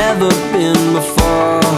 never been before.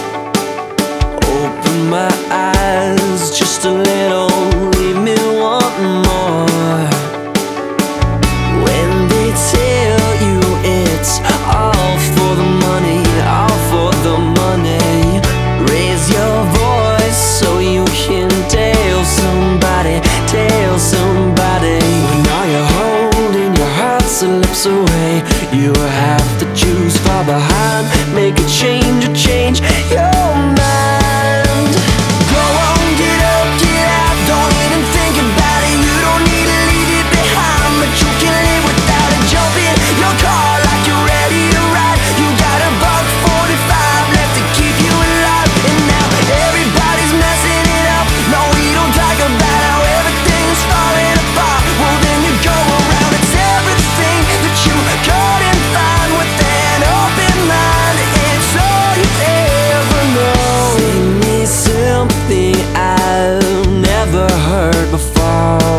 Open my eyes just a little, leave me wanting more. When they tell you it's all for the money, all for the money, raise your voice so you can tell somebody, tell somebody. When all you're holding your heart's lips away, you have to choose far behind. Make a change your mind. Go on, get up, get out, don't even think about it. You don't need to leave it behind, but you can live without it. Jump in your car like you're ready to ride. You got a $1.45 left to keep you alive. And now everybody's messing it up. No, we don't talk about how everything's falling apart. Well, then you go around. It's everything that you couldn't find with an open mind. It's all you ever know. Sing me something I've never heard before.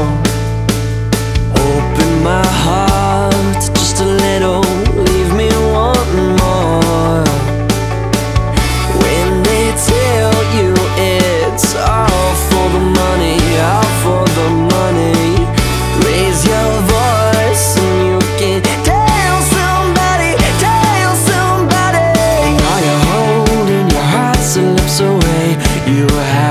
Open my heart just a little, leave me wanting more. When they tell you it's all for the money, all for the money, raise your voice and you can tell somebody, tell somebody. While you're holding your heart's lips away, you have